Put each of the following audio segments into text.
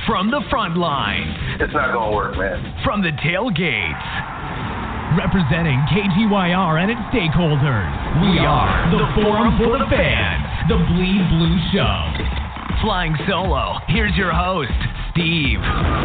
From the front lines. It's not going to work, man. From the tailgates. Representing KTYR and its stakeholders, we are the Forum for the Fans, the Bleed Blue Show. Flying solo, here's your host, Steve.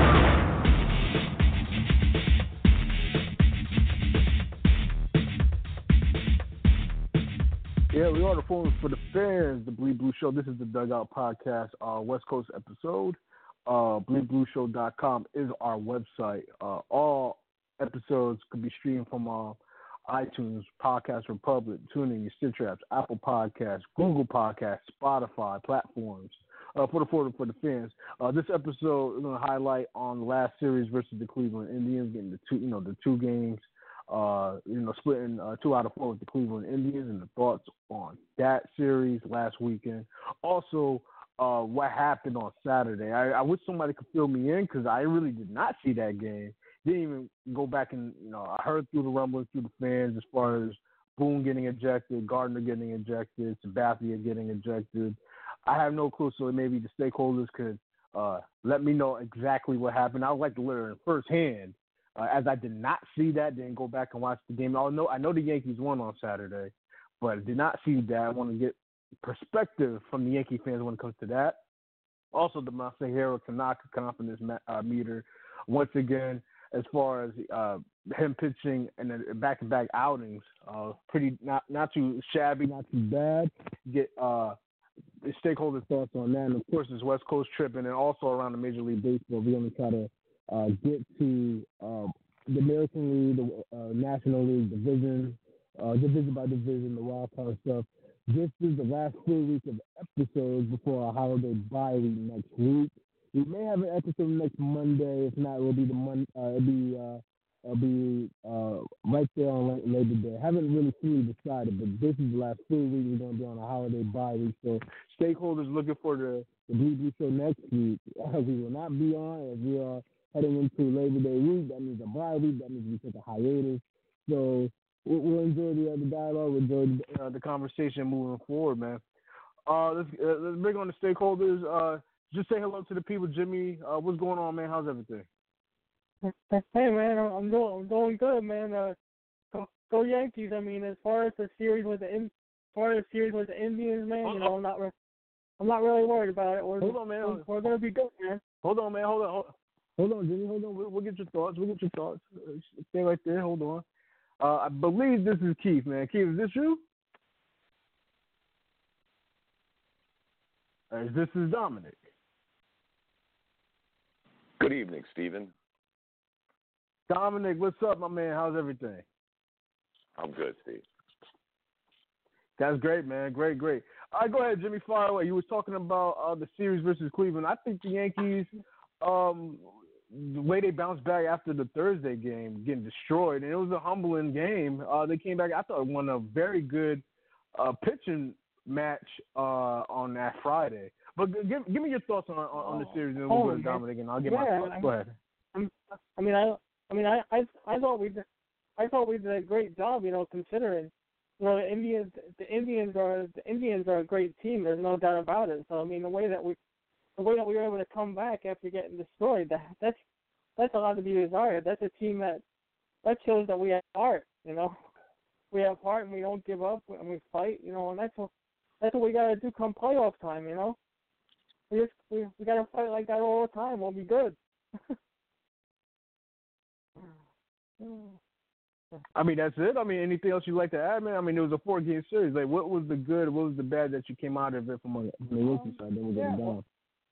Yeah, we are the Forum for the Fans, the Bleed Blue Show. This is the Dugout Podcast, our West Coast episode. BleedBlueShow.com is our website. All episodes can be streamed from iTunes, Podcast Republic, TuneIn, your Stitcher apps, Apple Podcasts, Google Podcasts, Spotify platforms. For the Forum for the Fans, this episode we're going to highlight on the last series versus the Cleveland Indians, getting the two games. Splitting 2 out of 4 with the Cleveland Indians and the thoughts on that series last weekend. Also, what happened on Saturday. I wish somebody could fill me in because I really did not see that game. Didn't even go back and, I heard through the rumblings through the fans as far as Boone getting ejected, Gardner getting ejected, Sabathia getting ejected. I have no clue, so maybe the stakeholders could let me know exactly what happened. I would like to learn firsthand. As I did not see that, didn't go back and watch the game. I know the Yankees won on Saturday, but I did not see that. I want to get perspective from the Yankee fans when it comes to that. Also, the Masahiro Tanaka confidence meter. Once again, as far as him pitching and then back-to-back outings, pretty not too shabby, not too bad. Get the stakeholder thoughts on that. And, of course, this West Coast trip, and then also around the Major League Baseball, we're going to try to get to the American League, the National League, division by division, the wild card stuff. This is the last full week of episodes before our holiday bye week next week. We may have an episode next Monday. If not, it'll be it'll be right there on Labor Day. Haven't really fully decided, but this is the last full week. We're going to be on a holiday bye week. So stakeholders looking for the Bleed Blue Show next week. We will not be on as we are heading into Labor Day week. That means a bye week. That means we take a hiatus. So we'll enjoy the dialogue. We'll enjoy the conversation moving forward, man. Let's bring on the stakeholders. Just say hello to the people. Jimmy, what's going on, man? How's everything? Hey, man, I'm doing good, man. Go Yankees. I mean, as far as the series with the Indians, man, I'm not really worried about it. Hold on, man. We're gonna be good, man. Hold on, man. Hold on, Jimmy. Hold on. We'll get your thoughts. Stay right there. Hold on. I believe this is Keith, man. Keith, is this you? This is Dominic. Good evening, Stephen. Dominic, what's up, my man? How's everything? I'm good, Steve. That's great, man. Great. All right, go ahead, Jimmy. Fire away. You was talking about the series versus Cleveland. I think the Yankees, the way they bounced back after the Thursday game, getting destroyed, and it was a humbling game. They came back. I thought won a very good pitching match on that Friday. But give me your thoughts on the series, and we'll go to Dominic, and I'll get my thoughts. Go ahead. I thought we did a great job, considering, the Indians are a great team. There's no doubt about it. So I mean, the way that we were able to come back after getting destroyed, that's a lot to be desired. That's a team that shows that we have heart. We have heart and we don't give up and we fight. And that's what we gotta do come playoff time. We gotta fight like that all the time. We'll be good. I mean, that's it. I mean, anything else you'd like to add, man? I mean, it was a 4-game series. Like, what was the good? What was the bad that you came out of it from the Yankee side? Then we're going down.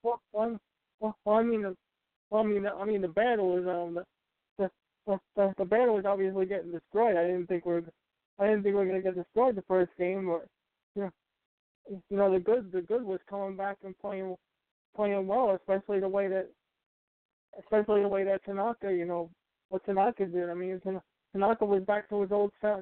The battle was the battle was obviously getting destroyed. I didn't think we were going to get destroyed the first game. Or, the good was coming back and playing well, especially the way that Tanaka, what Tanaka did. I mean, Tanaka was back to his old self.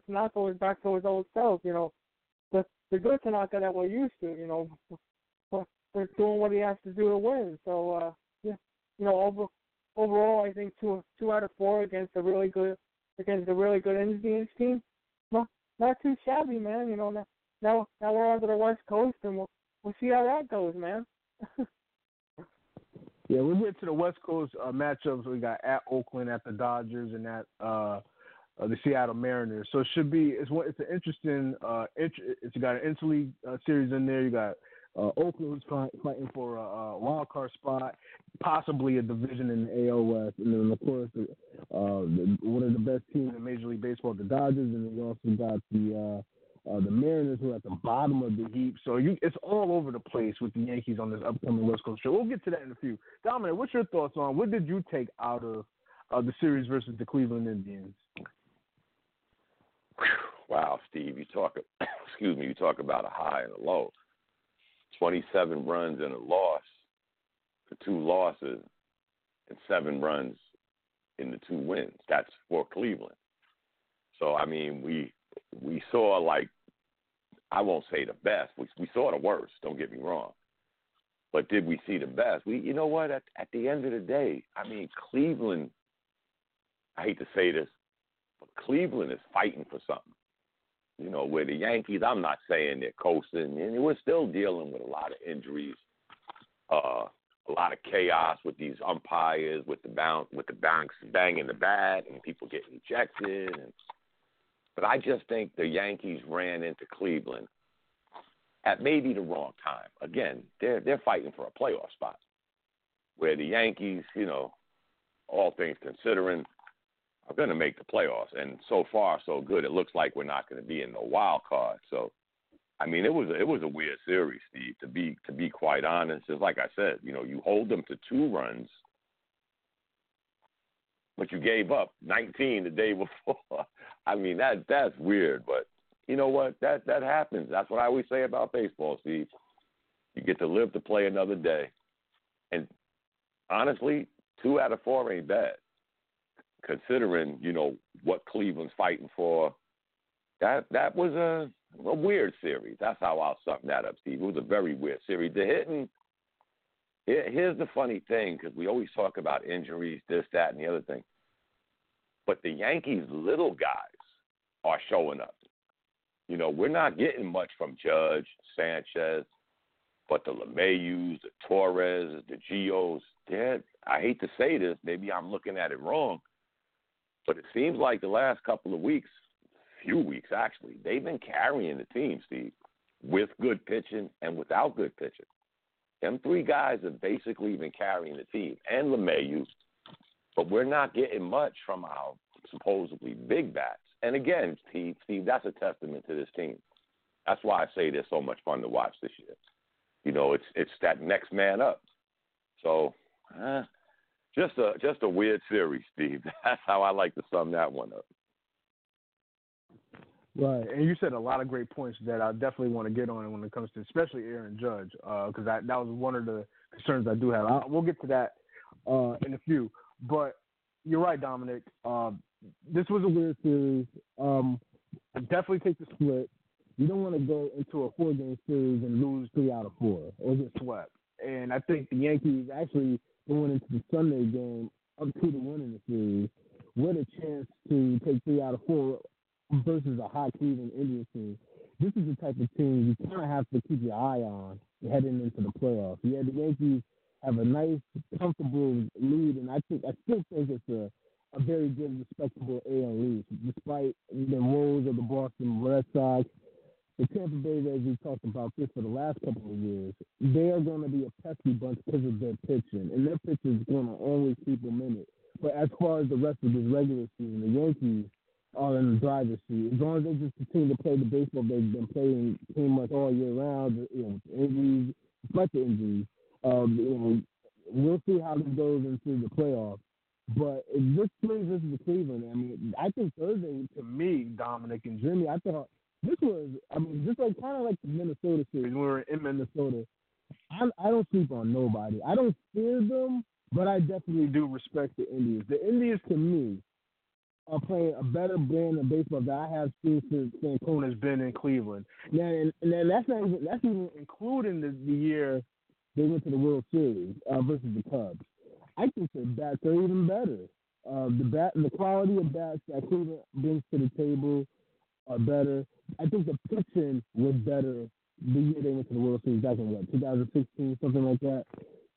The good Tanaka that we're used to. For doing what he has to do to win. So overall, I think two out of 4 against a really good Indians team. Not too shabby, man. Now we're on to the West Coast, and we'll see how that goes, man. Yeah, we'll get to the West Coast matchups. We got at Oakland, at the Dodgers, and at the Seattle Mariners. So it should be it's an interesting. It's got an interleague series in there. You got Oakland who's fighting for a wild card spot, possibly a division in the AL West, and then of course one of the best teams in Major League Baseball, the Dodgers, and then you also got the Mariners who are at the bottom of the heap. So it's all over the place with the Yankees on this upcoming West Coast show. We'll get to that in a few. Dominic, what's your thoughts on what did you take out of the series versus the Cleveland Indians? Wow, Steve, you talk about a high and a low. 27 runs and a loss, the 2 losses, and 7 runs in the 2 wins. That's for Cleveland. So, I mean, we saw, like, I won't say the best. We saw the worst, don't get me wrong. But did we see the best? You know what? At the end of the day, I mean, Cleveland, I hate to say this, but Cleveland is fighting for something. You know, where the Yankees, I'm not saying they're coasting, and we're still dealing with a lot of injuries, a lot of chaos with these umpires, with the banks banging the bat, and people getting ejected. But I just think the Yankees ran into Cleveland at maybe the wrong time. Again, they're fighting for a playoff spot, where the Yankees, you know, all things considering, are going to make the playoffs, and so far so good. It looks like we're not going to be in the wild card. So, I mean, it was a weird series, Steve. To be quite honest, just like I said, you know, you hold them to 2 runs, but you gave up 19 the day before. I mean, that's weird, but you know what? That happens. That's what I always say about baseball, Steve. You get to live to play another day, and honestly, 2 out of 4 ain't bad. Considering, you know, what Cleveland's fighting for, that was a weird series. That's how I'll sum that up, Steve. It was a very weird series. The hitting, here's the funny thing, because we always talk about injuries, this, that, and the other thing. But the Yankees' little guys are showing up. You know, we're not getting much from Judge, Sanchez, but the LeMayus, the Torres, the Gios, I hate to say this, maybe I'm looking at it wrong, but it seems like the last couple of weeks, few weeks actually, they've been carrying the team, Steve, with good pitching and without good pitching. Them 3 guys have basically been carrying the team, and LeMayu, but we're not getting much from our supposedly big bats. And again, Steve, that's a testament to this team. That's why I say they're so much fun to watch this year. You know, it's that next man up. So, just a weird series, Steve. That's how I like to sum that one up. Right, and you said a lot of great points that I definitely want to get on when it comes to especially Aaron Judge, because that was one of the concerns I do have. We'll get to that in a few. But you're right, Dominic. This was a weird series. Definitely take the split. You don't want to go into a 4-game series and lose 3 out of 4 or get swept. And I think the Yankees actually going into the Sunday game up 2-1 in the series with a chance to take 3 out of 4 versus a high Cleveland Indians team. This is the type of team you kind of have to keep your eye on heading into the playoffs. Yeah, the Yankees have a nice, comfortable lead, and I still think it's a very good, respectable AL lead, despite the woes of the Boston Red Sox. The Tampa Bay Rays, we've talked about this for the last couple of years, they are going to be a pesky bunch because of their pitching, and their pitching is going to always keep them in it. But as far as the rest of this regular season, the Yankees are in the driver's seat. As long as they just continue to play the baseball they've been playing pretty much all year round, you know, injuries, despite the injuries, you know, we'll see how this goes into the playoffs. But if this series versus Cleveland, I mean, I think Thursday, to me, Dominic and Jimmy, I thought this was, I mean, just like kind of like the Minnesota series when we were in Minnesota. I don't sleep on nobody. I don't fear them, but I definitely do respect the Indians. The Indians, to me, are playing a better brand of baseball that I have seen since Francona's been in Cleveland. Now, and that's even including the year they went to the World Series versus the Cubs. I think their bats are even better. The quality of bats that Cleveland brings to the table are better. I think the pitching was better the year they went to the World Series back in 2016, something like that.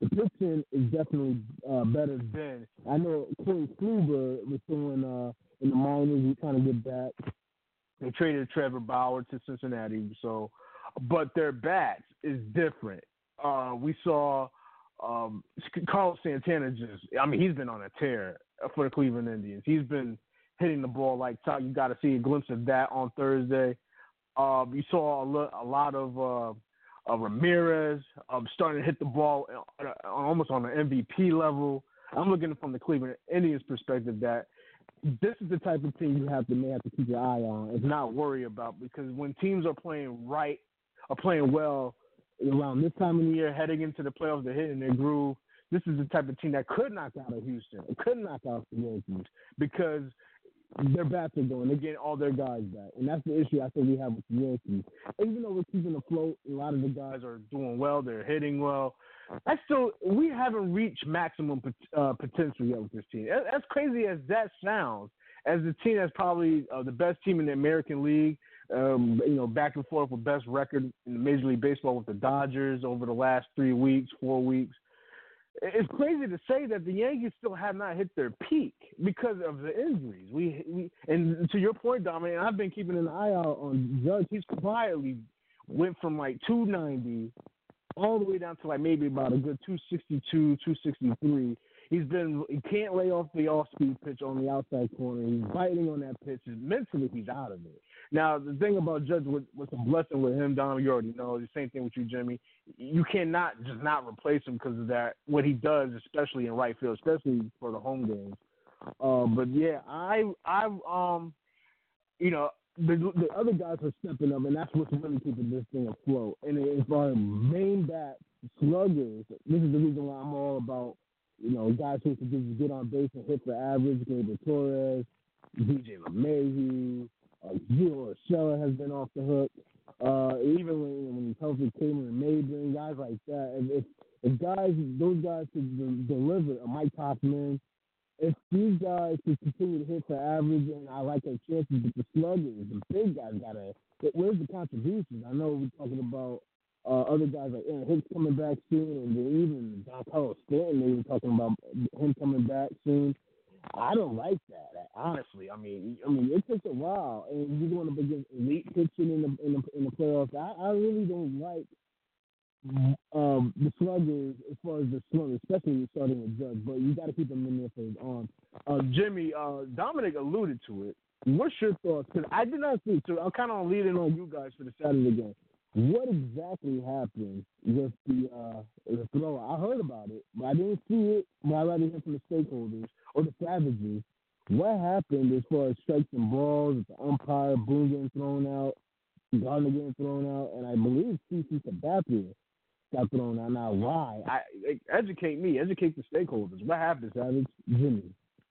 the pitching is definitely better than. I know Corey Kluber was throwing in the minors. He kind of get back. They traded Trevor Bauer to Cincinnati, so but their bats is different. We saw Carlos Santana he's been on a tear for the Cleveland Indians. He's been hitting the ball like top. You got to see a glimpse of that on Thursday. You saw a lot of Ramirez starting to hit the ball almost on an MVP level. I'm looking from the Cleveland Indians' perspective that this is the type of team you may have to keep your eye on, if not worry about, because when teams are playing well around this time of the year, heading into the playoffs, they're hitting their groove. This is the type of team that could knock out of Houston. It could knock out the Yankees because their bats are going. They're getting all their guys back. And that's the issue I think we have with the Yankees. Even though we're keeping afloat, a lot of the guys are doing well. They're hitting well. We haven't reached maximum potential yet with this team. As crazy as that sounds, as the team that's probably the best team in the American League, back and forth with best record in Major League Baseball with the Dodgers over the last 4 weeks. It's crazy to say that the Yankees still have not hit their peak because of the injuries. And to your point, Dominic, I've been keeping an eye out on Judge. He's quietly went from like 290 all the way down to like maybe about a good 262, 263. He can't lay off the off-speed pitch on the outside corner. He's biting on that pitch. Mentally, he's out of it. Now, the thing about Judge, what's a blessing with him, Dom, you already know, the same thing with you, Jimmy. You cannot just not replace him because of that, what he does, especially in right field, especially for the home games. But, yeah, the other guys are stepping up, and that's what's really keeping this thing afloat. And as far as main bat sluggers, this is the reason why I'm all about, guys who can just get on base and hit for average. Gabriel Torres, DJ LeMahieu, Gio Urshela has been off the hook. Even when he's healthy, Cameron Maybin, guys like that. If those guys could deliver, Mike Hoffman, if these guys could continue to hit for average, and I like their chances, but the sluggers, the big guys where's the contributions? I know we're talking about other guys like Aaron Hicks coming back soon, and then even Giancarlo Stanton, they were talking about him coming back soon. I don't like that, honestly. I mean, it takes a while, and you're going up against elite pitching in the playoffs. I really don't like the sluggers as far as the sluggers, especially starting with Judge. But you got to keep them in there for his arm. Jimmy, Dominic alluded to it. What's your thoughts? Because I did not see. So I'm kind of leading on you guys for the Saturday game. What exactly happened with the throw? I heard about it, but I didn't see it. But I'd rather hear from the stakeholders or the Savages. What happened as far as strikes and balls, with the umpire, Boone getting thrown out, Gardner getting thrown out, and I believe CC Sabathia got thrown out. Now, why? Educate me. Educate the stakeholders. What happened, Savage? Jimmy.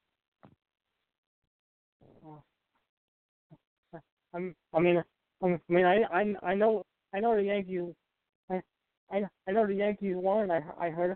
I know the Yankees. I know the Yankees won. I heard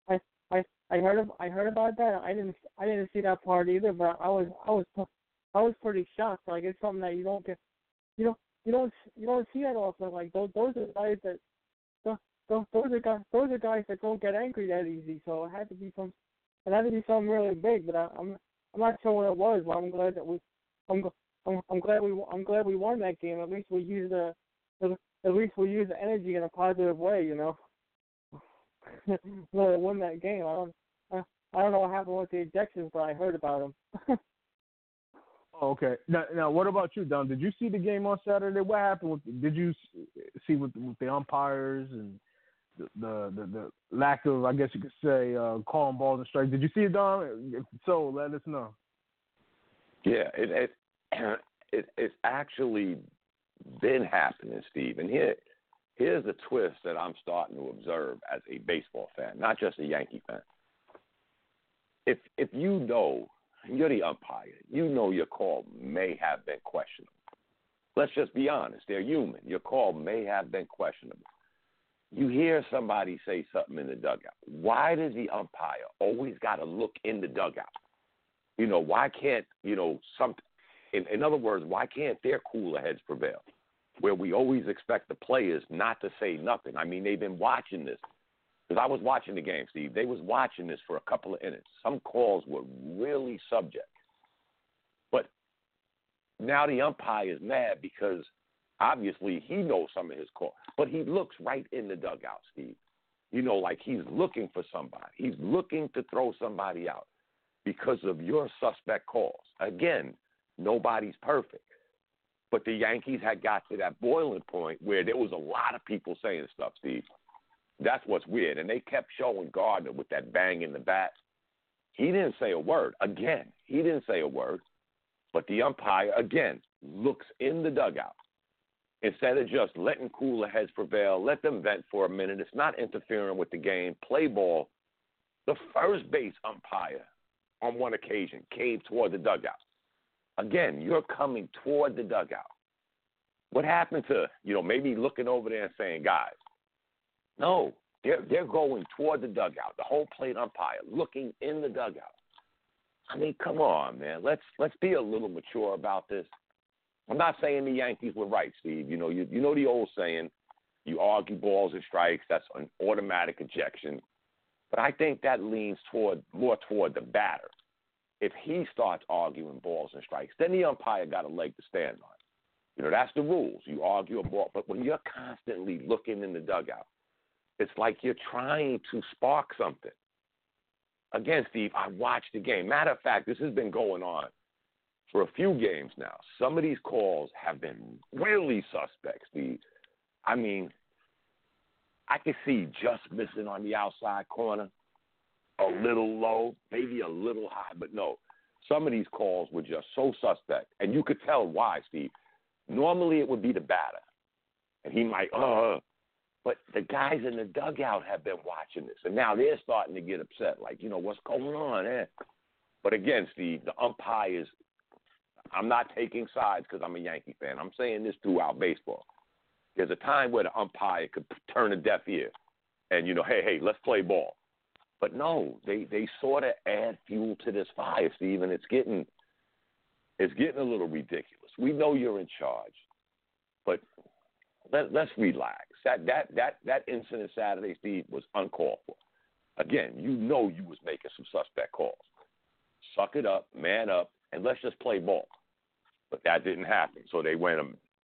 about that. I didn't see that part either. But I was pretty shocked. Like, it's something that you don't get. You don't see that often. Like those are guys that. Those are guys that don't get angry that easy. So it had to be something really big. But I'm not sure what it was. But I'm glad that I'm glad we won that game. At least we used the energy in a positive way, Really won that game. I don't know what happened with the ejections, but I heard about them. Oh, okay. Now, what about you, Don? Did you see the game on Saturday? What happened? Did you see with the umpires and the lack of, I guess you could say, calling balls and strikes? Did you see it, Don? If so, let us know. Yeah, it's actually been happening, Steve. And here's the twist that I'm starting to observe as a baseball fan, not just a Yankee fan. If you're the umpire, your call may have been questionable. Let's just be honest. They're human. Your call may have been questionable. You hear somebody say something in the dugout. Why does the umpire always got to look in the dugout? Why can't, in other words, why can't their cooler heads prevail? Where we always expect the players not to say nothing. I mean, they've been watching this because I was watching the game, Steve. They was watching this for a couple of innings. Some calls were really subject. But now the umpire is mad because obviously he knows some of his calls. But he looks right in the dugout, Steve. You know, like he's looking for somebody. He's looking to throw somebody out because of your suspect calls. Again, nobody's perfect. But the Yankees had got to that boiling point where there was a lot of people saying stuff, Steve. That's what's weird. And they kept showing Gardner with that bang in the bat. He didn't say a word. Again, he didn't say a word. But the umpire, again, looks in the dugout. Instead of just letting cooler heads prevail, let them vent for a minute. It's not interfering with the game. Play ball. The first base umpire, on one occasion, caved toward the dugout. Again, you're coming toward the dugout. What happened to, maybe looking over there and saying, guys, no, they're going toward the dugout. The whole plate umpire looking in the dugout. I mean, come on, man. Let's be a little mature about this. I'm not saying the Yankees were right, Steve. You know the old saying, you argue balls and strikes, that's an automatic ejection. But I think that leans more toward the batter. If he starts arguing balls and strikes, then the umpire got a leg to stand on. That's the rules. You argue a ball. But when you're constantly looking in the dugout, it's like you're trying to spark something. Again, Steve, I watched the game. Matter of fact, this has been going on for a few games now. Some of these calls have been really suspect, Steve. I mean, I could see just missing on the outside corner, a little low, maybe a little high, but no. Some of these calls were just so suspect, and you could tell why, Steve. Normally it would be the batter, and he might, but the guys in the dugout have been watching this, and now they're starting to get upset, like, what's going on, eh? But again, Steve, the umpires, I'm not taking sides because I'm a Yankee fan. I'm saying this throughout baseball. There's a time where the umpire could turn a deaf ear and, hey, let's play ball. But no, they sort of add fuel to this fire, Steve, and it's getting a little ridiculous. We know you're in charge, but let's relax. That incident Saturday, Steve, was uncalled for. Again, you was making some suspect calls. Suck it up, man up, and let's just play ball. But that didn't happen, so they went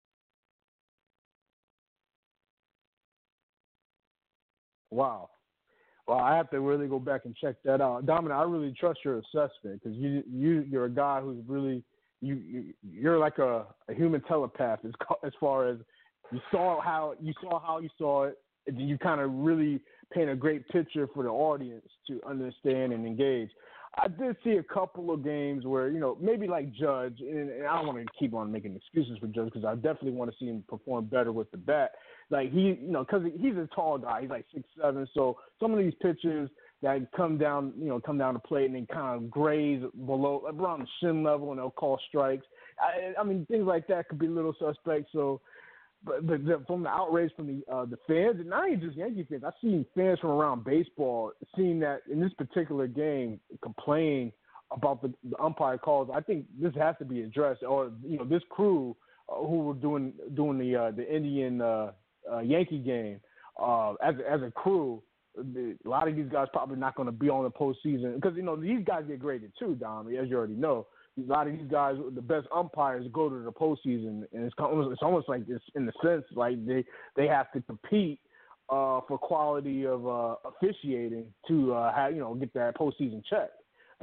Wow. Well, I have to really go back and check that out. Dominic, I really trust your assessment because you're a guy who's really you're like a human telepath as far as you saw how you saw it, and you kind of really paint a great picture for the audience to understand and engage. I did see a couple of games where, maybe like Judge, and I don't want to keep on making excuses for Judge because I definitely want to see him perform better with the bat. Like because he's a tall guy, he's like 6'7", so some of these pitches that come down the plate and then kind of graze below around the shin level and they'll call strikes. I mean, things like that could be a little suspect. So, but from the outrage from the fans, and not even just Yankee fans, I've seen fans from around baseball seeing that in this particular game complain about the umpire calls. I think this has to be addressed, or this crew who were doing the Indian Yankee game as a crew. A lot of these guys probably not going to be on the postseason because these guys get graded too, Dom, as you already know. A lot of these guys, the best umpires, go to the postseason, and it's almost like it's in the sense like they have to compete for quality of officiating to get that postseason check.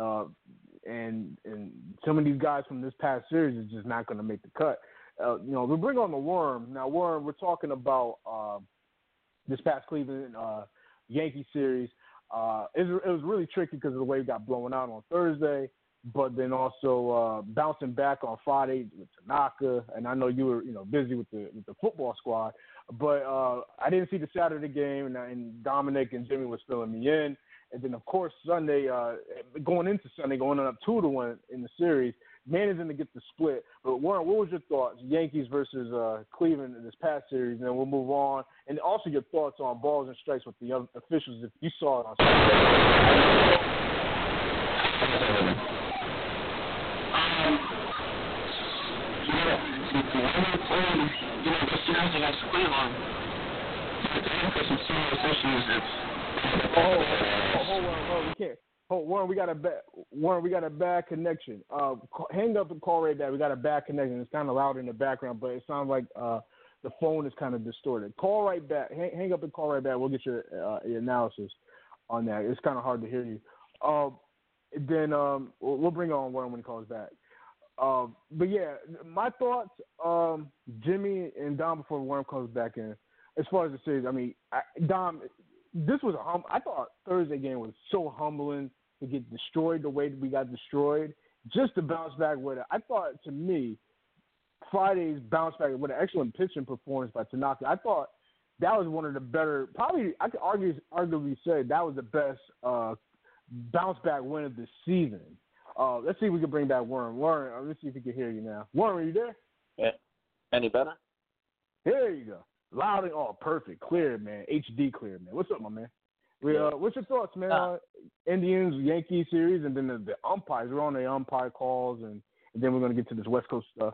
And some of these guys from this past series is just not going to make the cut. We bring on the Worm. Now, Worm, we're talking about this past Cleveland Yankee series. It was really tricky because of the way it got blown out on Thursday. But then also bouncing back on Friday with Tanaka, and I know you were busy with the football squad, but I didn't see the Saturday game, and Dominic and Jimmy was filling me in, and then of course Sunday, going up 2-1 in the series, managing to get the split. But Warren, what was your thoughts, Yankees versus Cleveland in this past series, and then we'll move on, and also your thoughts on balls and strikes with the officials if you saw it on Sunday. The series against Cleveland, the Yankees and some of those issues, Hold on, we can't. Warren, we got a bad connection. Hang up and call right back. We got a bad connection. It's kind of loud in the background, but it sounds like the phone is kind of distorted. Call right back. Hang up and call right back. We'll get your analysis on that. It's kind of hard to hear you. Then we'll bring on Warren when he calls back. But yeah, my thoughts, Jimmy and Dom, before Warren comes back in. As far as the series, I mean, Dom, this was I thought Thursday game was so humbling to get destroyed the way we got destroyed. Just to bounce back with it, I thought, to me, Friday's bounce back with an excellent pitching performance by Tanaka. I thought that was one of the better. Probably, I could arguably say that was the best bounce back win of the season. Let's see if we can bring back Warren. Warren, let's see if we can hear you now. Warren, are you there? Yeah. Any better? There you go. Loud and perfect, clear, man. HD clear, man. What's up, my man? What's your thoughts, man? Indians Yankees series, and then the umpires. We're on the umpire calls, and then we're gonna get to this West Coast stuff.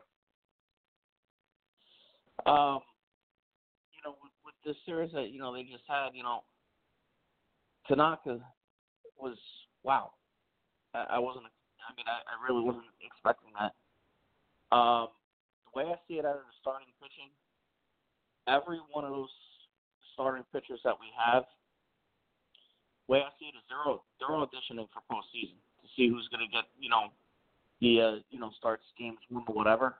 With this series that they just had, Tanaka was wow. I wasn't. I mean, I really wasn't expecting that. The way I see it out of the starting pitching, every one of those starting pitchers that we have, the way I see it is they're auditioning for postseason to see who's going to get, starts games 1 or whatever.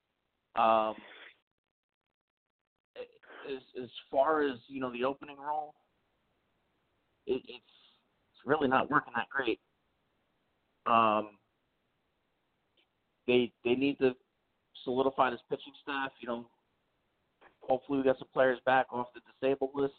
As far as, the opening role, it's really not working that great. They need to solidify this pitching staff, Hopefully we got some players back off the disabled list.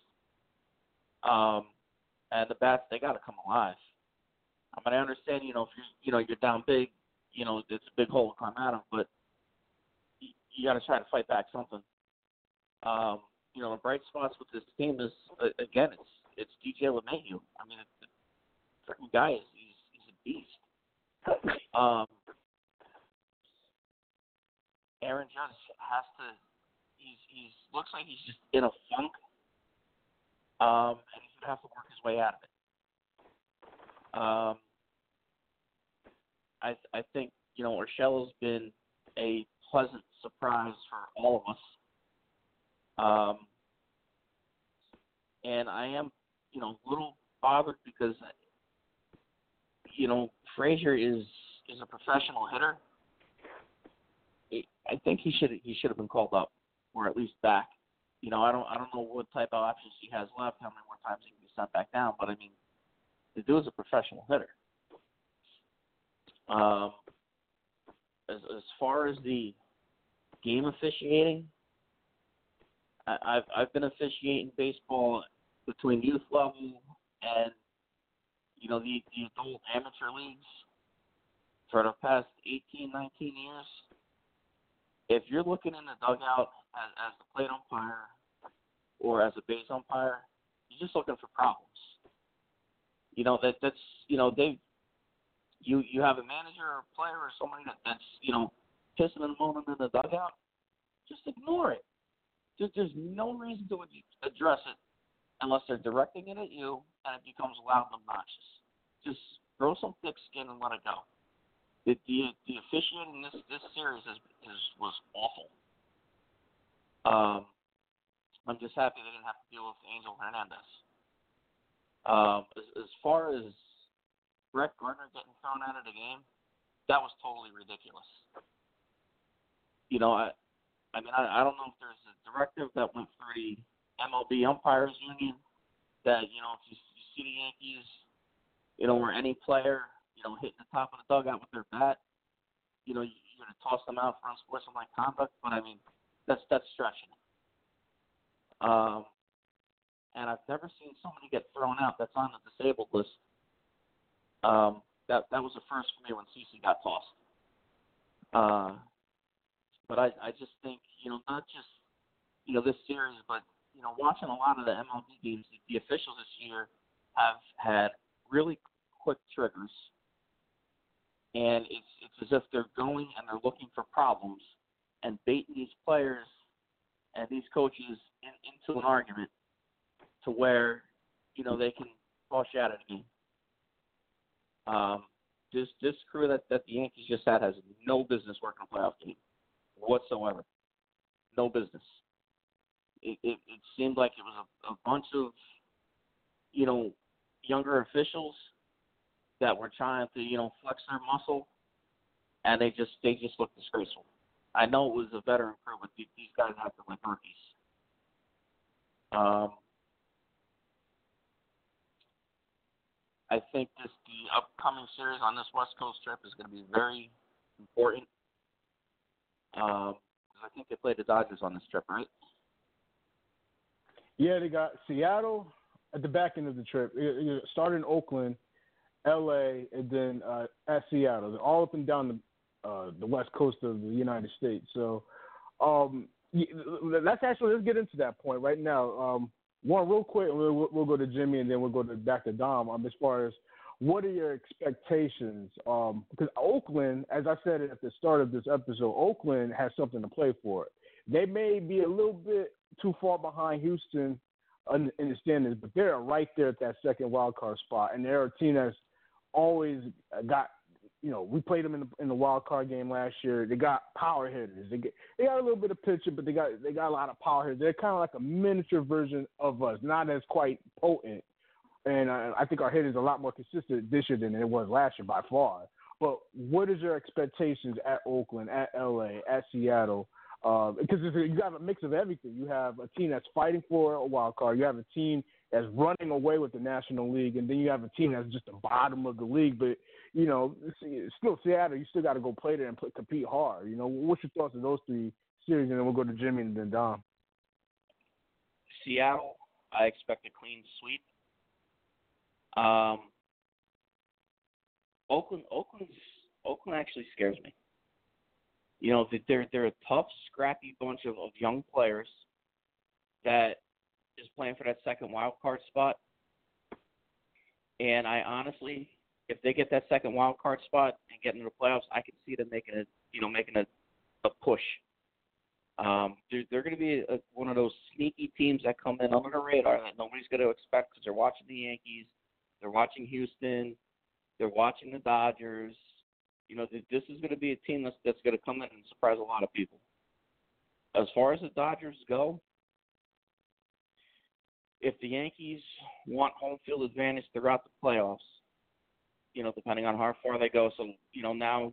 And the bats, they got to come alive. I mean, I understand, if you're down big, it's a big hole to climb out of, but you got to try to fight back something. The bright spots with this team is, again, it's DJ LeMahieu. I mean, the freaking guy he's a beast. Aaron Judge has to. He's looks like he's just in a funk, and he's gonna have to work his way out of it. I think Urshela's been a pleasant surprise for all of us, and I am a little bothered because Frazier is a professional hitter. I think he should have been called up, or at least back. I don't know what type of options he has left, how many more times he can be sent back down, but I mean, the dude's a professional hitter. As far as the game officiating, I've been officiating baseball between youth level and the adult amateur leagues for the past 18, 19 years. If you're looking in the dugout as the plate umpire or as a base umpire, you're just looking for problems. That's you have a manager or a player or somebody that's pissing and moaning in the dugout. Just ignore it. There's no reason to address it unless they're directing it at you and it becomes loud and obnoxious. Just throw some thick skin and let it go. The officiating in this series was awful. I'm just happy they didn't have to deal with Angel Hernandez. As far as Brett Gardner getting thrown out of the game, that was totally ridiculous. I don't know if there's a directive that went through the MLB Umpires Union that, if you see the Yankees, or any player, hitting the top of the dugout with their bat, you're going to toss them out for unsportsmanlike conduct. But, I mean, that's stretching it. And I've never seen somebody get thrown out that's on the disabled list. That was the first for me when CeCe got tossed. But I just think, not just, this series, but, watching a lot of the MLB games, the officials this year have had really quick triggers. And it's as if they're going and they're looking for problems and baiting these players and these coaches into an argument to where, they can toss you out of the game. This crew that the Yankees just had has no business working a playoff game whatsoever. No business. It seemed like it was a bunch of, younger officials that were trying to, flex their muscle, and they just looked disgraceful. I know it was a veteran crew, but these guys acted like rookies. I think the upcoming series on this West Coast trip is going to be very important. I think they play the Dodgers on this trip, right? Yeah, they got Seattle at the back end of the trip. It started in Oakland, L.A., and then at Seattle. They're all up and down the West Coast of the United States. So let's get into that point right now. One real quick, and we'll go to Jimmy, and then we'll go back to Dom. As far as what are your expectations? Because Oakland, as I said at the start of this episode, Oakland has something to play for. They may be a little bit too far behind Houston in the standings, but they're right there at that second wild card spot, and they're a team that's always got. We played them in the wild card game last year. They got power hitters. They got a little bit of pitching, but they got a lot of power hitters. They're kind of like a miniature version of us, not as quite potent. And I think our hitting is a lot more consistent this year than it was last year by far. But what is your expectations at Oakland, at LA, at Seattle? Because you have a mix of everything. You have a team that's fighting for a wild card. You have a team that's running away with the National League, and then you have a team that's just the bottom of the league. But still Seattle. You still got to go play there and compete hard. What's your thoughts on those three series? And then we'll go to Jimmy and then Dom. Seattle, I expect a clean sweep. Oakland actually scares me. They're a tough, scrappy bunch of young players that is playing for that second wild card spot. And I honestly, if they get that second wild card spot and get into the playoffs, I can see them making a push. They're going to be one of those sneaky teams that come in under the radar that nobody's going to expect because they're watching the Yankees, they're watching Houston, they're watching the Dodgers. This is going to be a team that's going to come in and surprise a lot of people. As far as the Dodgers go, if the Yankees want home field advantage throughout the playoffs, depending on how far they go. So, now,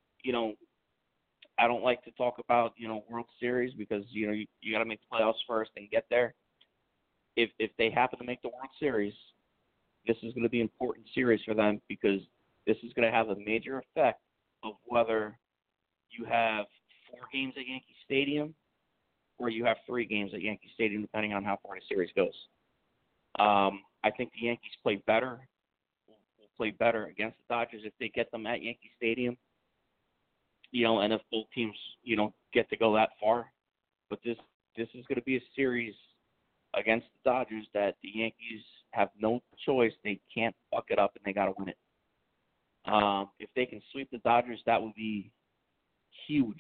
I don't like to talk about, World Series because, you got to make the playoffs first and get there. If they happen to make the World Series, this is going to be an important series for them because this is going to have a major effect of whether you have 4 games at Yankee Stadium or you have 3 games at Yankee Stadium, depending on how far the series goes. I think the Yankees will play better against the Dodgers if they get them at Yankee Stadium, and if both teams, get to go that far. But this is going to be a series against the Dodgers that the Yankees have no choice. They can't fuck it up, and they got to win it. If they can sweep the Dodgers, that would be huge.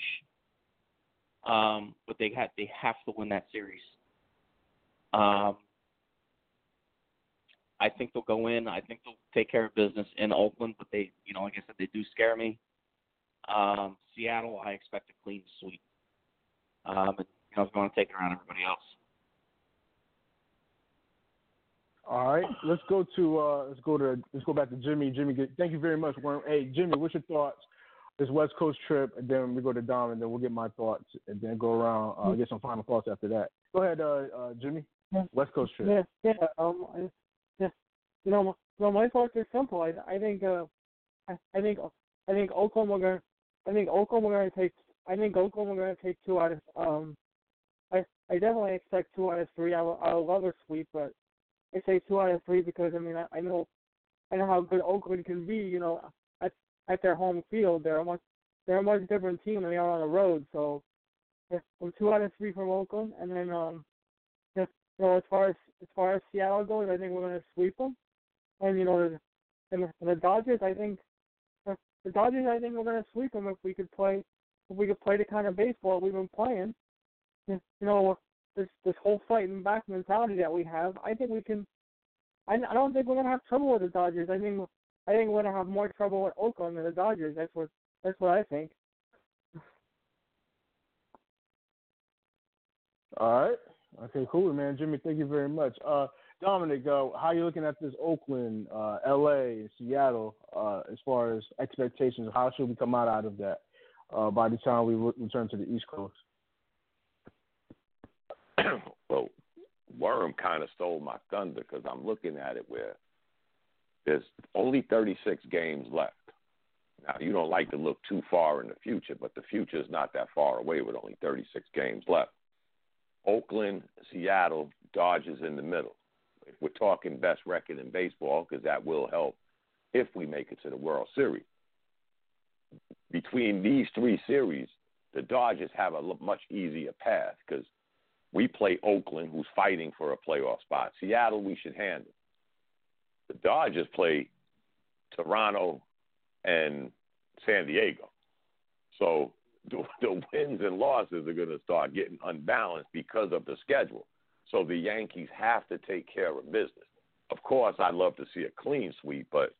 But they have to win that series. I think they'll go in. I think they'll take care of business in Oakland, but they, like I said, they do scare me. Seattle, I expect a clean sweep. But if you want to take it around everybody else. All right, let's go back to Jimmy. Jimmy, thank you very much. Hey, Jimmy, what's your thoughts? This West Coast trip, and then we go to Dom, and then we'll get my thoughts, and then go around get some final thoughts after that. Go ahead, Jimmy. West Coast trip. Yeah. My thoughts are simple. I think Oklahoma are going to take 2 out of. I definitely expect 2 out of 3. I would love a sweep, but I say 2 out of 3 because I know how good Oakland can be. At their home field, they're a much different team than they are on the road. So, from 2 out of 3 from Oakland, and then as far as Seattle goes, I think we're going to sweep them. And and the Dodgers, I think we're going to sweep them if we could play the kind of baseball we've been playing. This whole fighting back mentality that we have. I think we can I don't think we're gonna have trouble with the Dodgers. I think we're gonna have more trouble with Oakland than the Dodgers. That's what I think. All right. Okay, cool, man. Jimmy, thank you very much. Dominic, how are you looking at this Oakland, L.A., Seattle, as far as expectations? How should we come out of that by the time we return to the East Coast? Well, Worm kind of stole my thunder because I'm looking at it where there's only 36 games left. Now, you don't like to look too far in the future, but the future is not that far away with only 36 games left. Oakland, Seattle, Dodgers in the middle. If we're talking best record in baseball, because that will help if we make it to the World Series. Between these three series, the Dodgers have a much easier path because we play Oakland, who's fighting for a playoff spot. Seattle, we should handle. The Dodgers play Toronto and San Diego. So the wins and losses are going to start getting unbalanced because of the schedule. So the Yankees have to take care of business. Of course, I'd love to see a clean sweep, but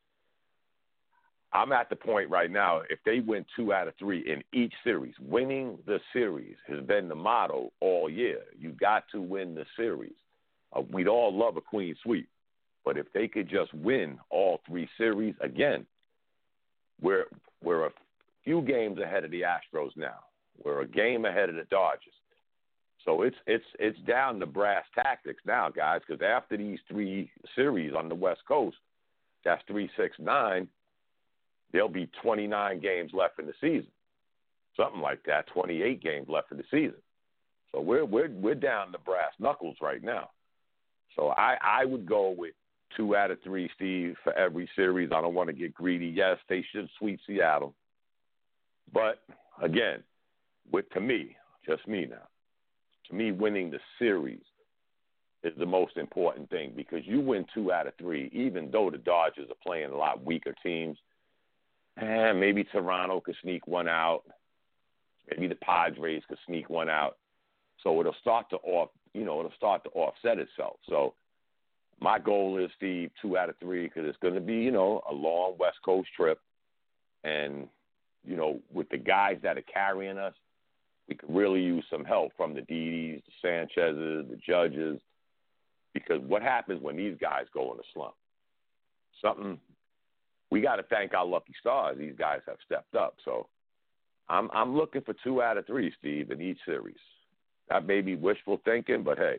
I'm at the point right now, if they win 2 out of 3 in each series, winning the series has been the motto all year. You got to win the series. We'd all love a clean sweep, but if they could just win all 3 series, again, we're a few games ahead of the Astros now. We're a game ahead of the Dodgers. So it's down to brass tactics now, guys, because after these 3 series on the West Coast, that's 3, 6, 9, there'll be 29 games left in the season. Something like that, 28 games left in the season. So we're down to brass knuckles right now. So I would go with 2 out of 3, Steve, for every series. I don't want to get greedy. Yes, they should sweep Seattle. But, again, to me, just me now, to me, winning the series is the most important thing because you win 2 out of 3, even though the Dodgers are playing a lot weaker teams. And maybe Toronto could sneak one out. Maybe the Padres could sneak one out. So it'll start to offset itself. So my goal is, Steve, 2 out of 3 because it's going to be, a long West Coast trip. And, with the guys that are carrying us, we could really use some help from the Didis, the Sanchez's, the Judges, because what happens when these guys go in a slump? We got to thank our lucky stars. These guys have stepped up. So I'm looking for 2 out of 3, Steve, in each series. That may be wishful thinking, but, hey,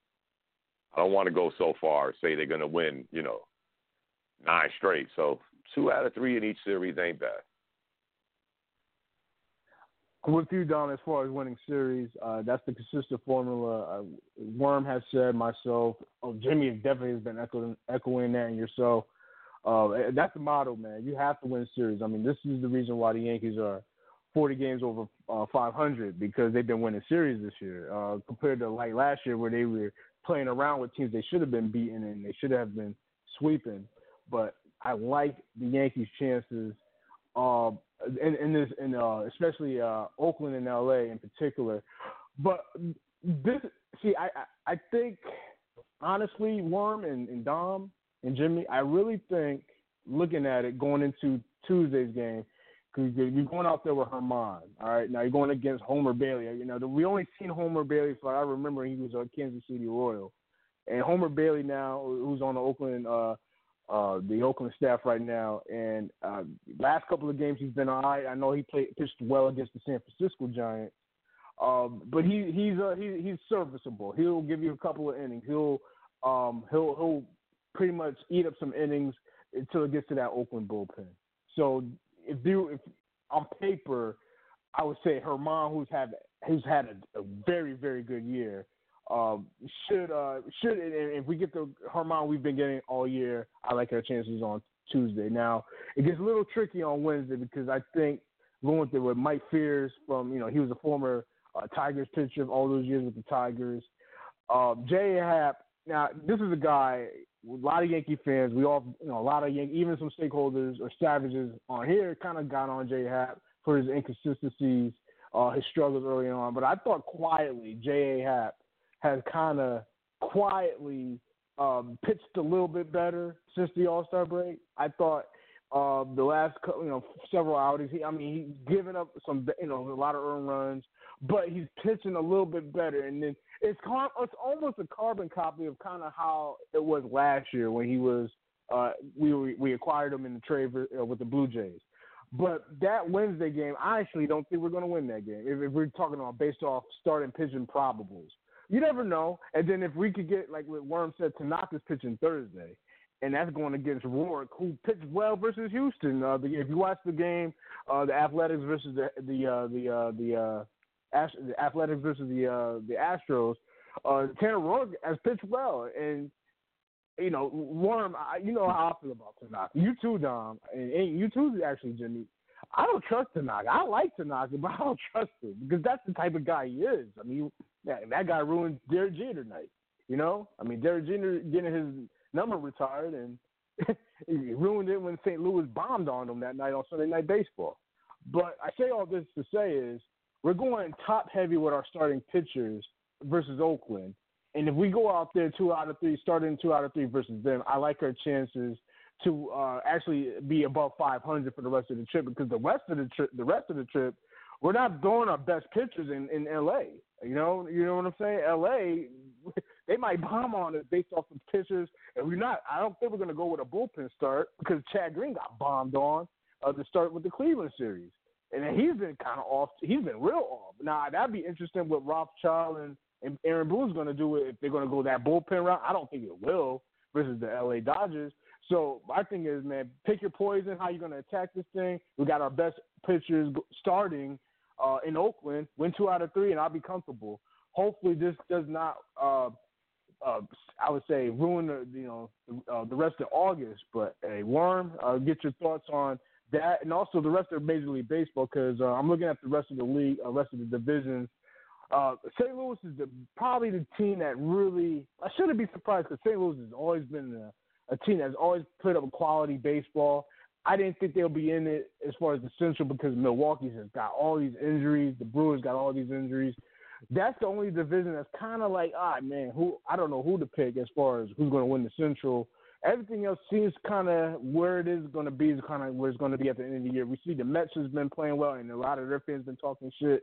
I don't want to go so far and say they're going to win, 9 straight. So 2 out of 3 in each series ain't bad. With you, Don, as far as winning series, that's the consistent formula. Worm has said, myself, Jimmy definitely has been echoing that, and yourself. That's the motto, man. You have to win series. I mean, this is the reason why the Yankees are 40 games over 500 because they've been winning series this year compared to like last year where they were playing around with teams they should have been beating and they should have been sweeping. But I like the Yankees' chances. Especially Oakland and LA in particular. But I think honestly, Worm and Dom and Jimmy, I really think looking at it going into Tuesday's game, because you're going out there with Herman. All right, now you're going against Homer Bailey. We only seen Homer Bailey for I remember he was a Kansas City Royal, and Homer Bailey now who's on the Oakland staff right now, and last couple of games he's been all right. I know he pitched well against the San Francisco Giants, but he's serviceable. He'll give you a couple of innings. He'll pretty much eat up some innings until it gets to that Oakland bullpen. So if on paper, I would say Herman, who's had a very, very good year. Should if we get the Herman we've been getting all year, I like our chances on Tuesday. Now it gets a little tricky on Wednesday because I think going with Mike Fears from he was a former Tigers pitcher all those years with the Tigers. J.A. Happ. Now this is a guy with a lot of Yankee fans. We all a lot of Yankee, even some stakeholders or savages on here kind of got on J.A. Happ for his inconsistencies, his struggles early on. But I thought quietly J.A. Happ has kind of quietly pitched a little bit better since the All-Star break. I thought the last several outings, he's given up some a lot of earned runs, but he's pitching a little bit better. And then it's almost a carbon copy of kind of how it was last year when he was we acquired him in the trade with the Blue Jays. But that Wednesday game, I actually don't think we're going to win that game if we're talking about based off starting pitching probables. You never know. And then if we could get, like what Worm said, Tanaka's pitching Thursday, and that's going against Rourke, who pitched well versus Houston. If you watch the game, the Athletics versus the Athletics versus the Astros, Tanner Rourke has pitched well. And, Worm, you know how I feel about Tanaka. You too, Dom. And you too, actually, Jimmy. I don't trust Tanaka. I like Tanaka, but I don't trust him because that's the type of guy he is. I mean, that guy ruined Derek Jeter night. Derek Jeter getting his number retired, and he ruined it when St. Louis bombed on him that night on Sunday Night Baseball. But I say all this to say is we're going top heavy with our starting pitchers versus Oakland. And if we go out there 2 out of 3, starting 2 out of 3 versus them, I like our chances to actually be above 500 for the rest of the trip because the rest of the trip, we're not throwing our best pitchers in L.A. You know what I'm saying? L.A., they might bomb on us based off of pitchers, and I don't think we're going to go with a bullpen start because Chad Green got bombed on to start with the Cleveland series. And then he's been kind of off. He's been real off. Now, that'd be interesting what Rothschild and Aaron Boone's going to do if they're going to go that bullpen route. I don't think it will versus the L.A. Dodgers. So my thing is, man, pick your poison, how you're going to attack this thing. We got our best pitchers starting in Oakland, win 2 out of 3, and I'll be comfortable. Hopefully this does not, I would say, ruin the rest of August. But, hey, Worm, get your thoughts on that and also the rest of Major League Baseball because I'm looking at the rest of the league, rest of the divisions. St. Louis is probably the team that really – I shouldn't be surprised because St. Louis has always been a team that's always put up quality baseball. I didn't think they'll be in it as far as the Central because Milwaukee's has got all these injuries. The Brewers got all these injuries. That's the only division that's kind of like, I don't know who to pick as far as who's going to win the Central. Everything else seems kind of where it is going to be is kind of where it's going to be at the end of the year. We see the Mets has been playing well, and a lot of their fans been talking shit.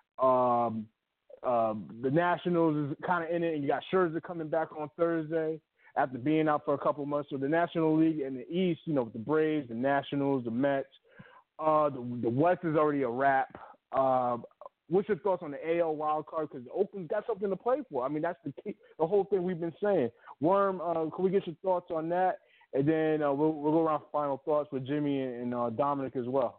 The Nationals is kind of in it, and you got Scherzer coming back on Thursday after being out for a couple months. So the National League in the East, with the Braves, the Nationals, the Mets, the West is already a wrap. What's your thoughts on the AL wild card? Because Oakland's got something to play for. I mean, that's the whole thing we've been saying. Worm, can we get your thoughts on that? And then we'll go around for final thoughts with Jimmy and Dominic as well.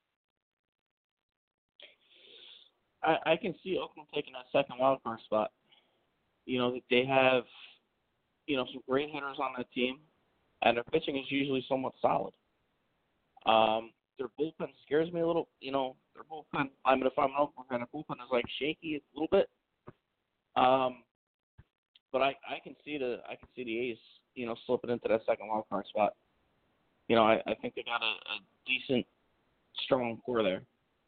I can see Oakland taking that second wild card spot. They have, some great hitters on that team, and their pitching is usually somewhat solid. Their bullpen scares me a little. Their bullpen. If I'm an Oakland fan, their bullpen is shaky a little bit. But I can see the A's, slipping into that second wild card spot. I think they got a decent, strong core there.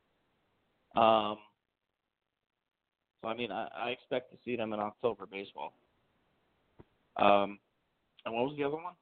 So, I expect to see them in October baseball. And what was the other one?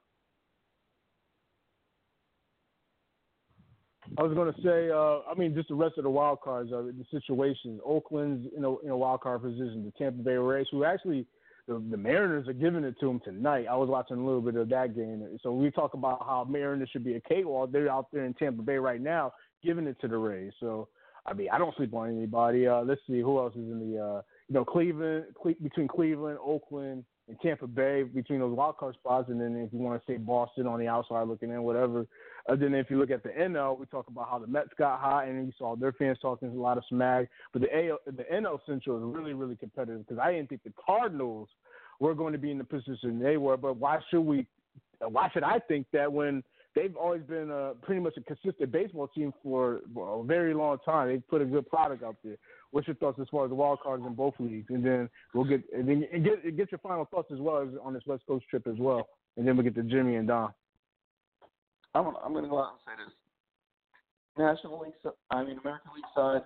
I was going to say, just the rest of the wild cards, the situations. Oakland's in a wild card position. The Tampa Bay Rays, who actually, the Mariners are giving it to them tonight. I was watching a little bit of that game. So we talk about how Mariners should be a cakewalk. They're out there in Tampa Bay right now giving it to the Rays. So, I don't sleep on anybody. Let's see who else is in the, Cleveland, between Cleveland, Oakland, and Tampa Bay, between those wild card spots. And then if you want to say Boston on the outside looking in, whatever. Then if you look at the NL, we talk about how the Mets got hot, and you saw their fans talking a lot of smack. But the NL Central is really, really competitive because I didn't think the Cardinals were going to be in the position they were. But why should I think that when they've always been pretty much a consistent baseball team for a very long time? They've put a good product out there. What's your thoughts as far as the wild cards in both leagues? And then we'll get your final thoughts as well as on this West Coast trip as well. And then we'll get to Jimmy and Don. I'm going to go out and say this. National League, American League side,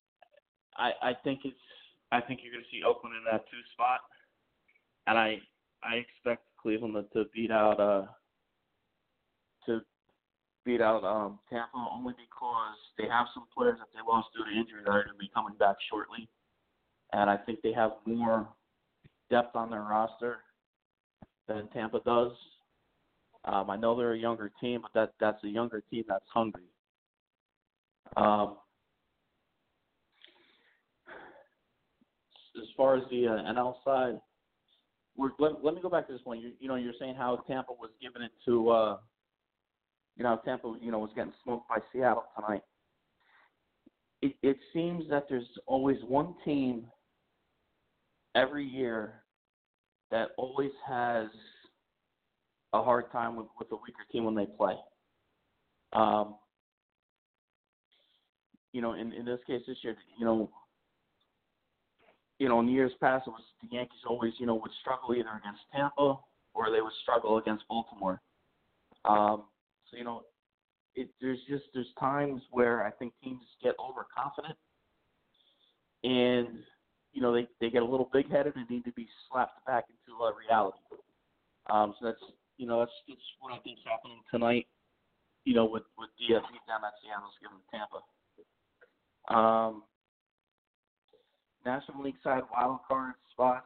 I think you're going to see Oakland in that 2 spot. And I expect Cleveland to beat out Tampa only because they have some players that they lost due to injury that are going to be coming back shortly, and I think they have more depth on their roster than Tampa does. I know they're a younger team, but that's a younger team that's hungry. As far as the NL side, let me go back to this point. You're saying how Tampa was giving it to, Tampa, was getting smoked by Seattle tonight. It seems that there's always one team every year that always has a hard time with a weaker team when they play. In this case this year, in years past, it was the Yankees always, would struggle either against Tampa or they would struggle against Baltimore. There's times where I think teams get overconfident and, they get a little big-headed and need to be slapped back into reality. So that's what I think is happening tonight, with the beatdown that Seattle's giving Tampa. National League side wild card spots.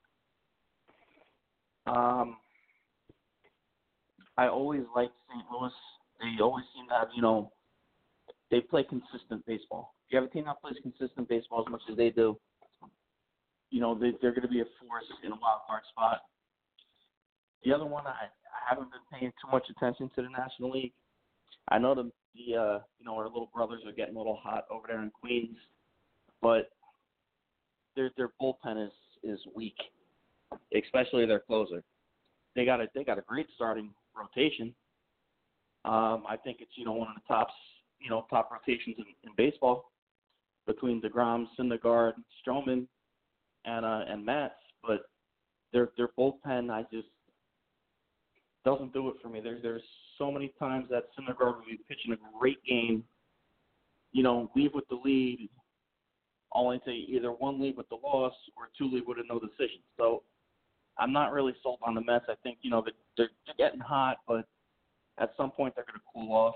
I always liked St. Louis. They always seem to have, they play consistent baseball. If you have a team that plays consistent baseball as much as they do, they're going to be a force in a wild card spot. The other one, I haven't been paying too much attention to the National League. I know our little brothers are getting a little hot over there in Queens, but their bullpen is weak, especially their closer. They got a great starting rotation. I think it's one of the top rotations in baseball between DeGrom, Syndergaard, Stroman, and Matz. But their bullpen, doesn't do it for me. There's so many times that Syndergaard will be pitching a great game, leave with the lead, only to either one leave with the loss or two leave with a no decision. So I'm not really sold on the Mets. I think, that they're getting hot, but at some point they're going to cool off.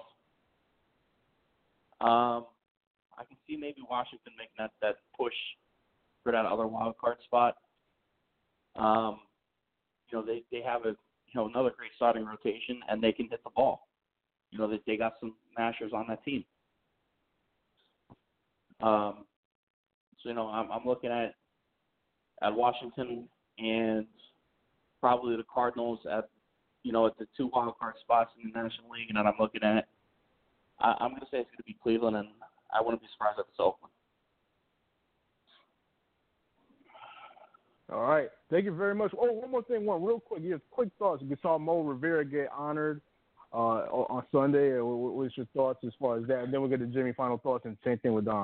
I can see maybe Washington making that push for that other wild card spot. They have another great starting rotation, and they can hit the ball. They got some mashers on that team. I'm looking at Washington and probably the Cardinals at the two wild card spots in the National League, and then I'm looking at I'm going to say it's going to be Cleveland, and I wouldn't be surprised if it's Oakland. All right. Thank you very much. Oh, one more thing, real quick. Your quick thoughts. You saw Mo Rivera get honored on Sunday. What's your thoughts as far as that? And then we'll get to Jimmy final thoughts, and same thing with Don.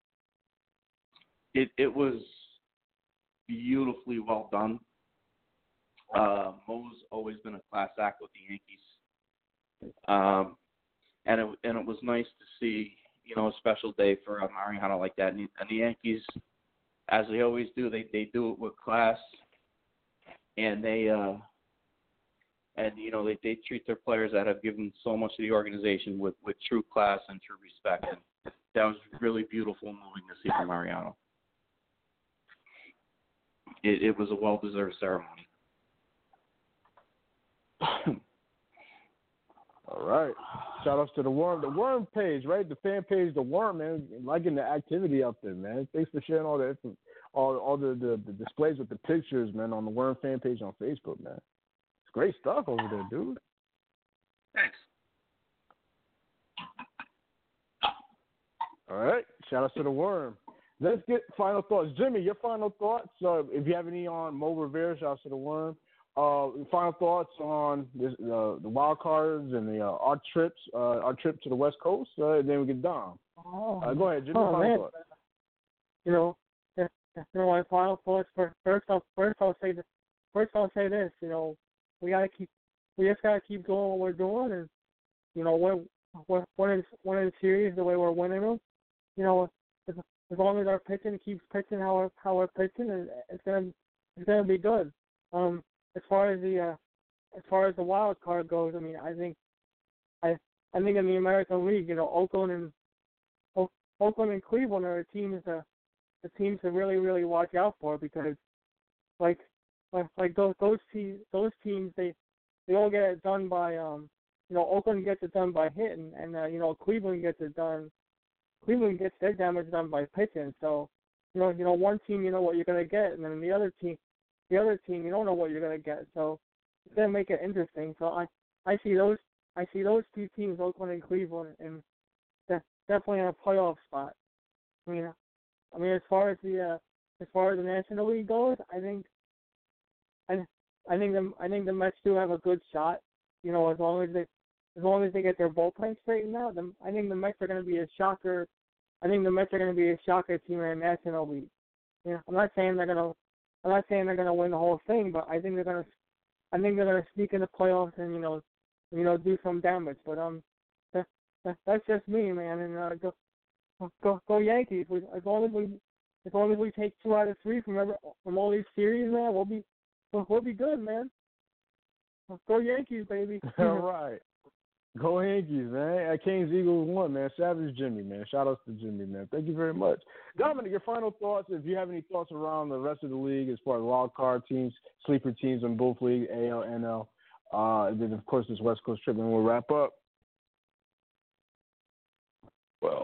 It was beautifully well done. Mo's always been a class act with the Yankees. And it was nice to see, a special day for Mariano like that. And the Yankees, as they always do, they do it with class, and they treat their players that have given so much to the organization with true class and true respect. And that was really beautiful and moving to see from Mariano. It was a well-deserved ceremony. All right. Shout outs to the Worm page, right? The fan page, the Worm, man, liking the activity out there, man. Thanks for sharing all that, all the displays with the pictures, man, on the Worm fan page on Facebook, man. It's great stuff over there, dude. Thanks. All right. Shout outs to the Worm. Let's get final thoughts. Jimmy, your final thoughts. If you have any on Mo Rivera, shout outs to the Worm. Final thoughts on this, the wild cards and our trip to the West Coast, and then we get Dom. Go ahead, Jimmy. Final thoughts. My final thoughts. First, I'll say this. We just gotta keep doing what we're doing, and we're winning the series the way we're winning them. As long as our pitching keeps pitching how we're pitching, it's gonna be good. as far as the wild card goes, I mean, I think in the American League, you know, Oakland and Cleveland are the teams to really, really watch out for, because like those teams they all get it done by you know, Oakland gets it done by hitting, and you know, Cleveland gets their damage done by pitching. So you know one team you know what you're gonna get, and then the other team you don't know what you're gonna get. So it's gonna make it interesting. So I see those two teams, Oakland and Cleveland, and definitely in a playoff spot. I mean, as far as the National League goes, I think the Mets do have a good shot. You know, as long as they get their bullpen straightened out, then I think the Mets are going to be a shocker. I think the Mets are going to be a shocker team in the National League. You know, I'm not saying they're going to win the whole thing, but I think they're going to sneak in the playoffs and you know do some damage. But that's just me, man. And go Yankees. As long as we take 2 out of 3 from all these series, man, we'll be good, man. Go Yankees, baby. All right. Go Yankees, man. Kings Eagles won, man. Savage Jimmy, man. Shout outs to Jimmy, man. Thank you very much. Dominic, your final thoughts, if you have any thoughts around the rest of the league as far as wild card teams, sleeper teams in both leagues, AL, NL. And then, of course, this West Coast trip, and we'll wrap up. Well,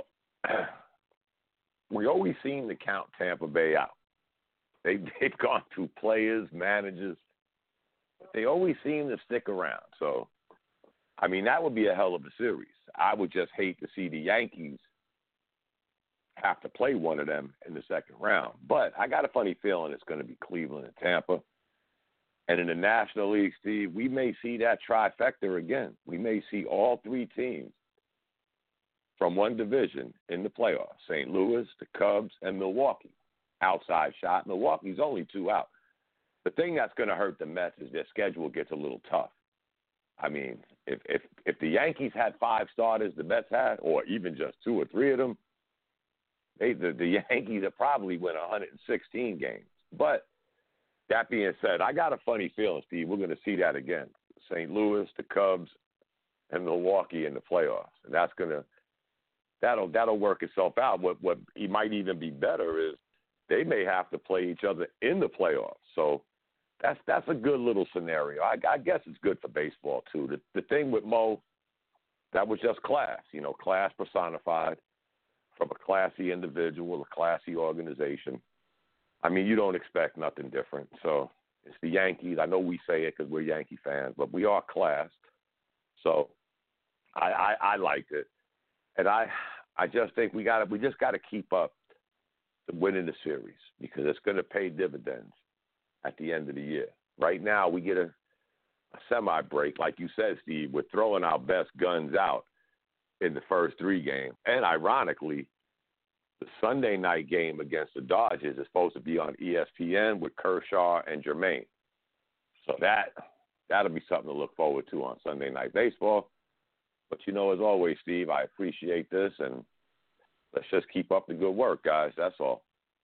we always seem to count Tampa Bay out. They've gone through players, managers, but they always seem to stick around. So, I mean, that would be a hell of a series. I would just hate to see the Yankees have to play one of them in the second round. But I got a funny feeling it's going to be Cleveland and Tampa. And in the National League, Steve, we may see that trifecta again. We may see all 3 teams from one division in the playoffs, St. Louis, the Cubs, and Milwaukee. Outside shot. Milwaukee's only 2 out. The thing that's going to hurt the Mets is their schedule gets a little tough. I mean, if the Yankees had 5 starters, the Mets had, or even just 2 or 3 of them, the Yankees would probably win 116 games. But that being said, I got a funny feeling, Steve, we're going to see that again. St. Louis, the Cubs, and Milwaukee in the playoffs. And that's going to that'll work itself out. What might even be better is they may have to play each other in the playoffs. So that's a good little scenario. I guess it's good for baseball, too. The thing with Mo, that was just class, class personified from a classy individual, a classy organization. I mean, you don't expect nothing different. So it's the Yankees. I know we say it because we're Yankee fans, but we are class. So I liked it. And I just think we just got to keep up winning the series because it's going to pay dividends at the end of the year. Right now, we get a semi-break. Like you said, Steve, we're throwing our best guns out in the first 3 games. And ironically, the Sunday night game against the Dodgers is supposed to be on ESPN with Kershaw and Jermaine. So that'll be something to look forward to on Sunday Night Baseball. But, as always, Steve, I appreciate this, and let's just keep up the good work, guys. That's all.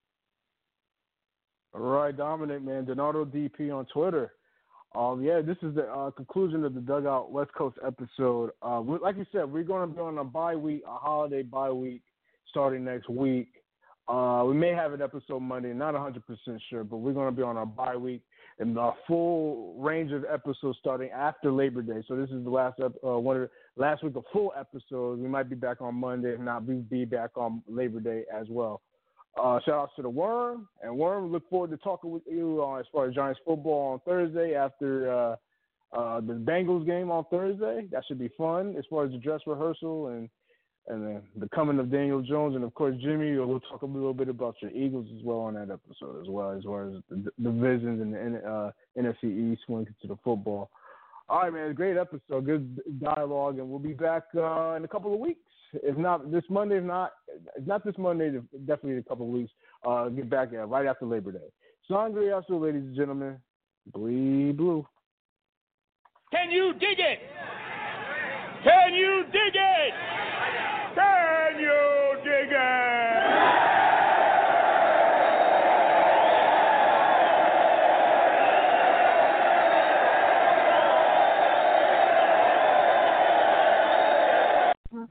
All right, Dominic, man. Donato DP on Twitter. This is the conclusion of the Dugout West Coast episode. Like you said, we're going to be on a bye week, a holiday bye week, starting next week. We may have an episode Monday, not 100% sure, but we're going to be on our bye week and a full range of episodes starting after Labor Day. So this is the last week of full episodes. We might be back on Monday. If not, we'll be back on Labor Day as well. Shout outs to the Worm. And Worm, look forward to talking with you as far as Giants football on Thursday after the Bengals game on Thursday. That should be fun as far as the dress rehearsal and then the coming of Daniel Jones. And, of course, Jimmy, we'll talk a little bit about your Eagles as well on that episode as well as the divisions and the NFC East when it comes to the football. All right, man, great episode, good dialogue, and we'll be back in a couple of weeks. If not this Monday, if not this Monday, definitely in a couple of weeks. Get back right after Labor Day. Sangre also, ladies and gentlemen. Bleed blue. Can you dig it? Can you dig it? Can you dig it?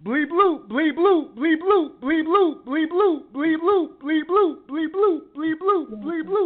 bleep bloop, bleep bloop, bleep bloop, bleep bloop, bleep bloop, bleep bloop, bleep bloop, bleep bloop, bleep bloop, bleep bloop.